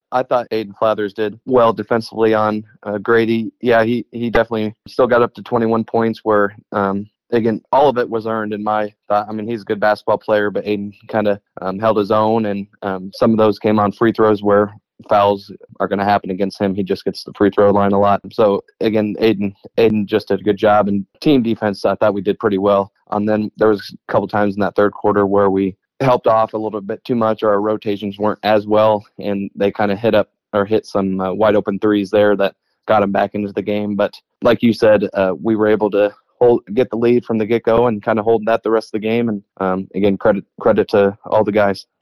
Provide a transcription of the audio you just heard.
I thought Aiden Flathers did well defensively on Grady. Yeah, he definitely still got up to 21 points where, again, all of it was earned in my thought. I mean, he's a good basketball player, but Aiden kind of held his own, and some of those came on free throws where fouls are going to happen against him. He just gets the free throw line a lot. So, again, Aiden just did a good job. And team defense, I thought we did pretty well. And then there was a couple times in that third quarter where we helped off a little bit too much, or our rotations weren't as well, and they kind of hit some wide open threes there that got them back into the game. But like you said, we were able to get the lead from the get-go and kind of hold that the rest of the game. And again, credit to all the guys.